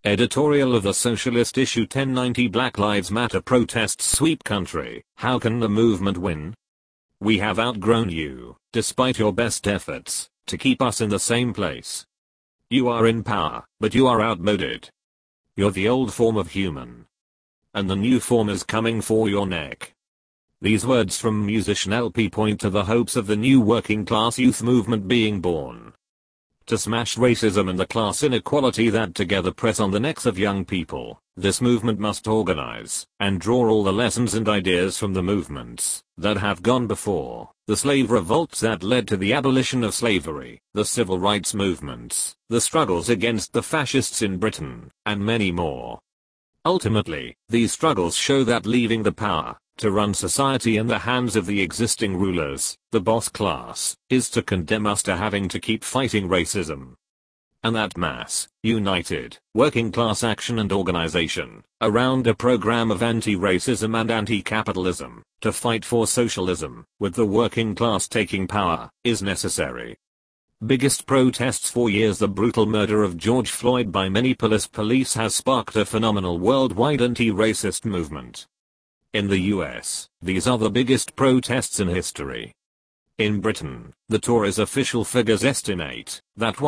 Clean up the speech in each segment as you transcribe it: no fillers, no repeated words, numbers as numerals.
Editorial of the Socialist Issue 1090 Black Lives Matter protests sweep country. How can the movement win? We have outgrown you, despite your best efforts, to keep us in the same place. You are in power, but you are outmoded. You're the old form of human. And the new form is coming for your neck. These words from musician LP point to the hopes of the new working class youth movement being born. To smash racism and the class inequality that together press on the necks of young people, this movement must organize and draw all the lessons and ideas from the movements that have gone before, the slave revolts that led to the abolition of slavery, the civil rights movements, the struggles against the fascists in Britain, and many more. Ultimately, these struggles show that leaving the power to run society in the hands of the existing rulers, the boss class, is to condemn us to having to keep fighting racism. And that mass, united, working class action and organization, around a program of anti-racism and anti-capitalism, to fight for socialism, with the working class taking power, is necessary. Biggest protests for years. The brutal murder of George Floyd by Minneapolis police has sparked a phenomenal worldwide anti-racist movement. In the US, these are the biggest protests in history. In Britain, the Tories' official figures estimate that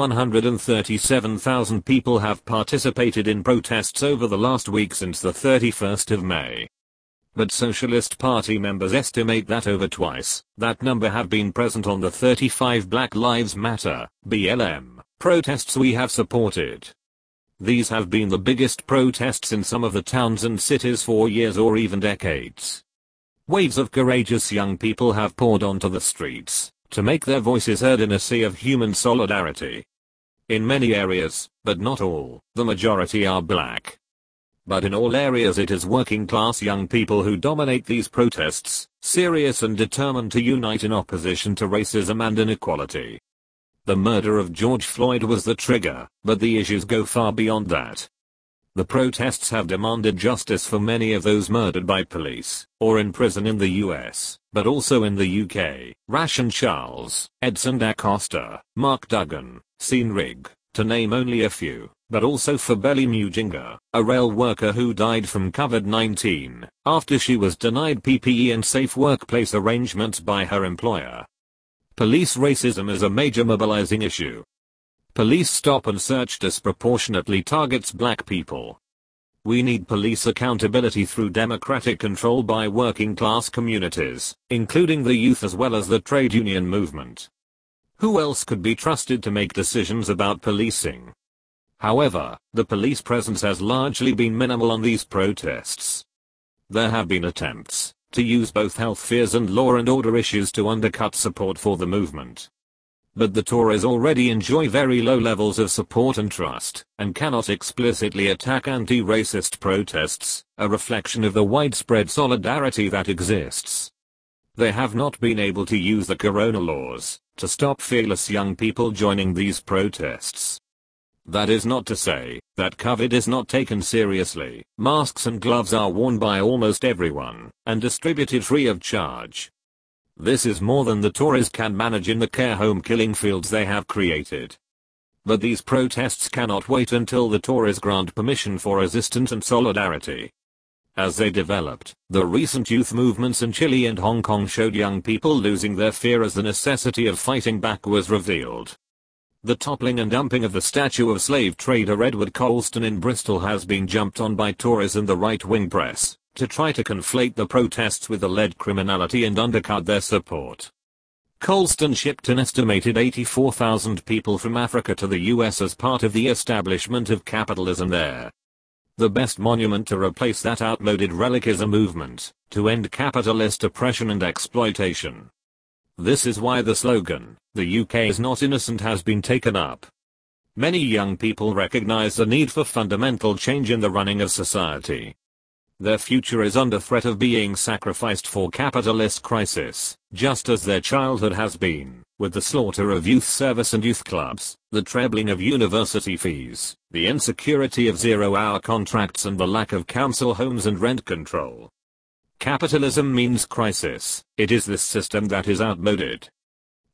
137,000 people have participated in protests over the last week since the 31st of May. But Socialist Party members estimate that over twice that number have been present on the 35 Black Lives Matter (BLM) protests we have supported. These have been the biggest protests in some of the towns and cities for years or even decades. Waves of courageous young people have poured onto the streets to make their voices heard in a sea of human solidarity. In many areas, but not all, the majority are black. But in all areas it is working class young people who dominate these protests, serious and determined to unite in opposition to racism and inequality. The murder of George Floyd was the trigger, but the issues go far beyond that. The protests have demanded justice for many of those murdered by police, or in prison in the US, but also in the UK, Rashan Charles, Edson da Costa, Mark Duggan, Sean Rigg, to name only a few, but also for Belly Mujinga, a rail worker who died from COVID-19, after she was denied PPE and safe workplace arrangements by her employer. Police racism is a major mobilizing issue. Police stop and search disproportionately targets black people. We need police accountability through democratic control by working class communities, including the youth as well as the trade union movement. Who else could be trusted to make decisions about policing? However, the police presence has largely been minimal on these protests. There have been attempts to use both health fears and law and order issues to undercut support for the movement. But the Tories already enjoy very low levels of support and trust, and cannot explicitly attack anti-racist protests, a reflection of the widespread solidarity that exists. They have not been able to use the corona laws to stop fearless young people joining these protests. That is not to say that COVID is not taken seriously. Masks and gloves are worn by almost everyone, and distributed free of charge. This is more than the Tories can manage in the care home killing fields they have created. But these protests cannot wait until the Tories grant permission for resistance and solidarity. As they developed, the recent youth movements in Chile and Hong Kong showed young people losing their fear as the necessity of fighting back was revealed. The toppling and dumping of the statue of slave trader Edward Colston in Bristol has been jumped on by Tories and the right-wing press to try to conflate the protests with alleged criminality and undercut their support. Colston shipped an estimated 84,000 people from Africa to the US as part of the establishment of capitalism there. The best monument to replace that outmoded relic is a movement to end capitalist oppression and exploitation. This is why the slogan, "The UK is not innocent," has been taken up. Many young people recognize the need for fundamental change in the running of society. Their future is under threat of being sacrificed for capitalist crisis, just as their childhood has been, with the slaughter of youth service and youth clubs, the trebling of university fees, the insecurity of zero-hour contracts and the lack of council homes and rent control. Capitalism means crisis. It is this system that is outmoded.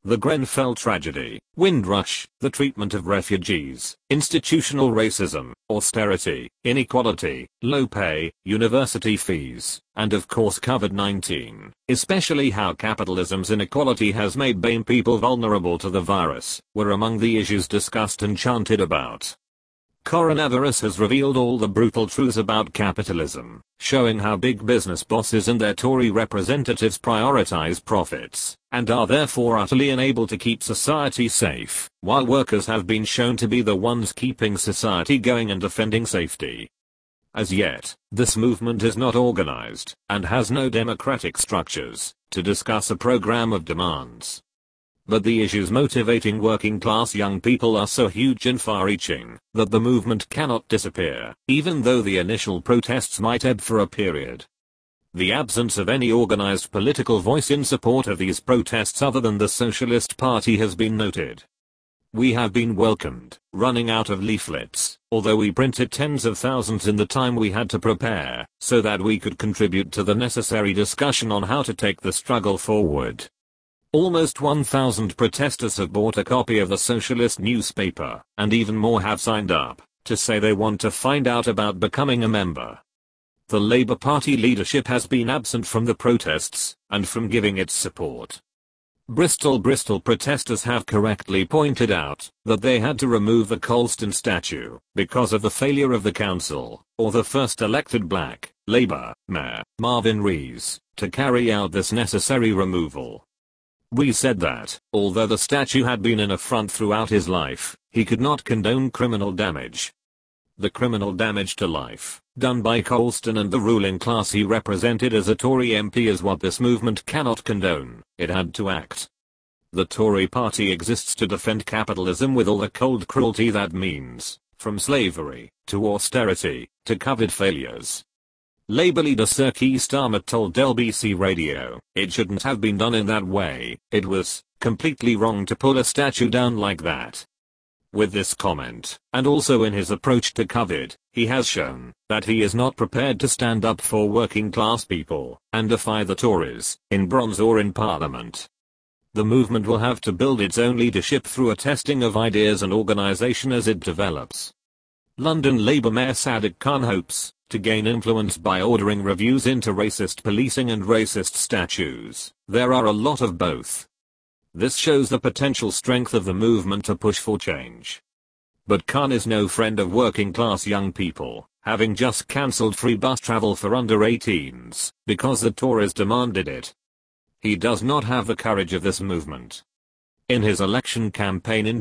the Grenfell tragedy, Windrush, the treatment of refugees, institutional racism, austerity, inequality, low pay, university fees, and of course COVID-19, especially how capitalism's inequality has made BAME people vulnerable to the virus, were among the issues discussed and chanted about. Coronavirus has revealed all the brutal truths about capitalism, showing how big business bosses and their Tory representatives prioritize profits, and are therefore utterly unable to keep society safe, while workers have been shown to be the ones keeping society going and defending safety. As yet, this movement is not organized, and has no democratic structures, to discuss a program of demands. But the issues motivating working class young people are so huge and far-reaching, that the movement cannot disappear, even though the initial protests might ebb for a period. The absence of any organized political voice in support of these protests other than the Socialist Party has been noted. We have been welcomed, running out of leaflets, although we printed tens of thousands in the time we had to prepare, so that we could contribute to the necessary discussion on how to take the struggle forward. Almost 1,000 protesters have bought a copy of the socialist newspaper, and even more have signed up, to say they want to find out about becoming a member. The Labour Party leadership has been absent from the protests, and from giving its support. Bristol protesters have correctly pointed out, that they had to remove the Colston statue, because of the failure of the council, or the first elected black, Labour, Mayor, Marvin Rees, to carry out this necessary removal. We said that, although the statue had been an affront throughout his life, he could not condone criminal damage. The criminal damage to life, done by Colston and the ruling class he represented as a Tory MP is what this movement cannot condone. It had to act. The Tory party exists to defend capitalism with all the cold cruelty that means, from slavery, to austerity, to COVID failures. Labour leader Sir Keir Starmer told LBC Radio, it shouldn't have been done in that way, it was completely wrong to pull a statue down like that. With this comment, and also in his approach to COVID, he has shown that he is not prepared to stand up for working class people, and defy the Tories, in Bronze or in Parliament. The movement will have to build its own leadership through a testing of ideas and organisation as it develops. London Labour Mayor Sadiq Khan hopes to gain influence by ordering reviews into racist policing and racist statues. There are a lot of both. This shows the potential strength of the movement to push for change. But Khan is no friend of working class young people, having just cancelled free bus travel for under 18s, because the Tories demanded it. He does not have the courage of this movement. In his election campaign in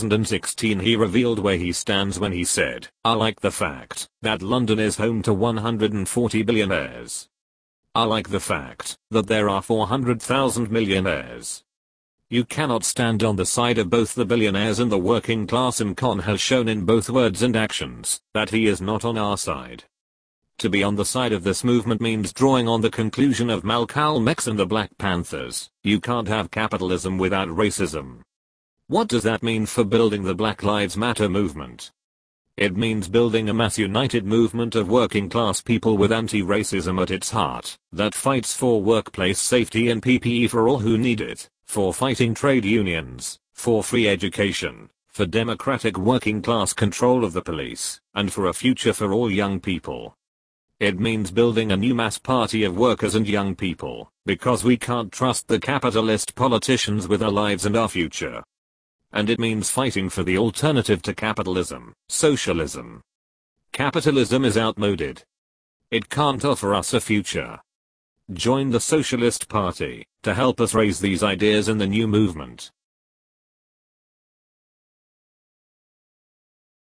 2016 he revealed where he stands when he said, I like the fact that London is home to 140 billionaires. I like the fact that there are 400,000 millionaires. You cannot stand on the side of both the billionaires and the working class, and Khan has shown in both words and actions that he is not on our side. To be on the side of this movement means drawing on the conclusion of Malcolm X and the Black Panthers. You can't have capitalism without racism. What does that mean for building the Black Lives Matter movement? It means building a mass united movement of working class people with anti-racism at its heart, that fights for workplace safety and PPE for all who need it, for fighting trade unions, for free education, for democratic working class control of the police, and for a future for all young people. It means building a new mass party of workers and young people, because we can't trust the capitalist politicians with our lives and our future. And it means fighting for the alternative to capitalism, socialism. Capitalism is outmoded. It can't offer us a future. Join the Socialist Party to help us raise these ideas in the new movement.